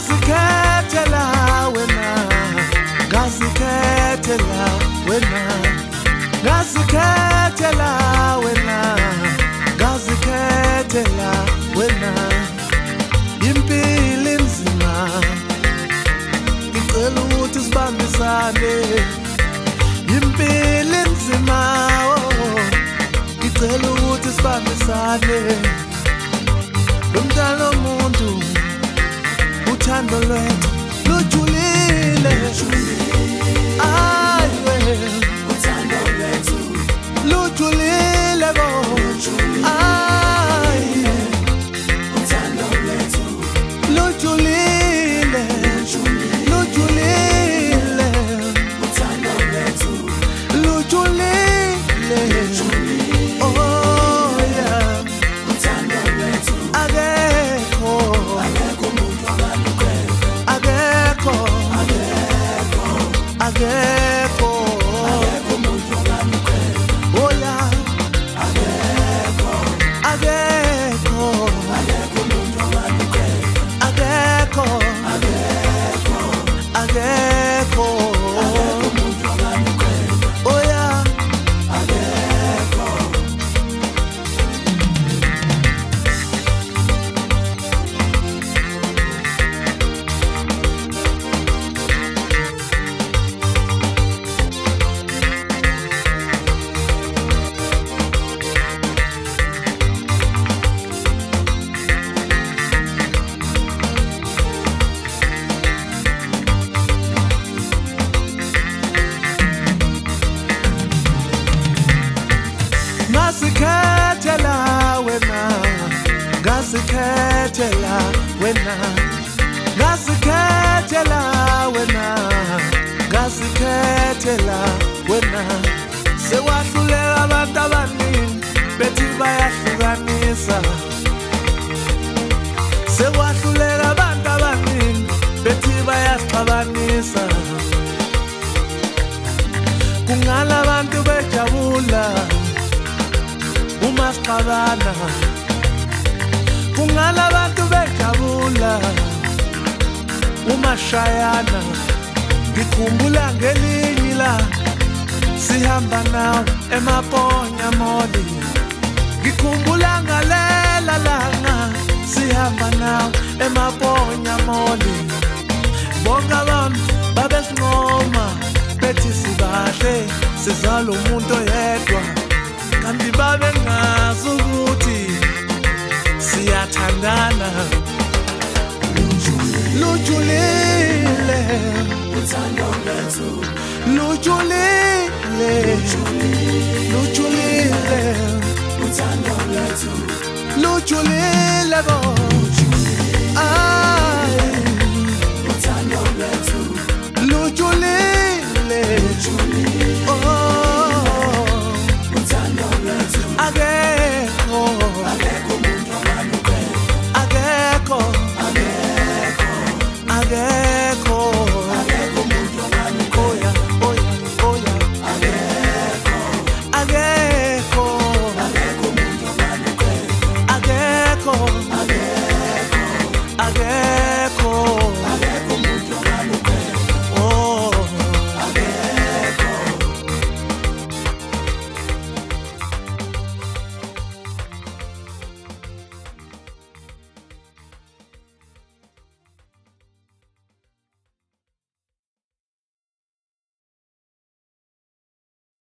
Ngazikhethela wena, ngazikhethela wena, ngazikhethela wena, ngazikhethela wena. Impilo inzima, ngicela ukuthi sibambisane. Impilo inzima, ngicela ukuthi sibambisane. Umntana womuntu, uthando lwethu lujulile. Ayiwe, uthando lwethu lujulile bo. Ayiwe, uthando lwethu lujulile, lujulile. Uthando lwethu lujulile. Oh yeah, uthando lwethu akekho, akekho umuntu angalukhwela, akekho, akekho, akekho, akekho umuntu angalukhwela. Oh yeah, akekho, akekho, akekho umuntu angalukhwela, akekho, akekho, akekho, akekho umuntu angalukhwela. Oh yeah, akekho. Ngazikhethela wena, ngazikhethela wena, ngazikhethela wena, ngazikhethela wena. Sewahluleka abantu abaningi bethi bayahlukanisa. Sewahluleka abantu abaningi bethi bayasixabanisa. Kungala abantu bejabula uma sixabana, kungala abantu bejabula uma shayana. Ngikhumbula ngelinye ilanga sihamba nawe eMaponya Moli. Ngikhumbula ngalela langa sihamba nawe eMaponya Moli. Bonke abantu babesinqoma bethi sibahle sizala umuntu oyedwa, kanti babengazi ukuthi siyathandana. Lujulile uthando lwethu, lujulile, lujulile uthando lwethu, lujulile bo.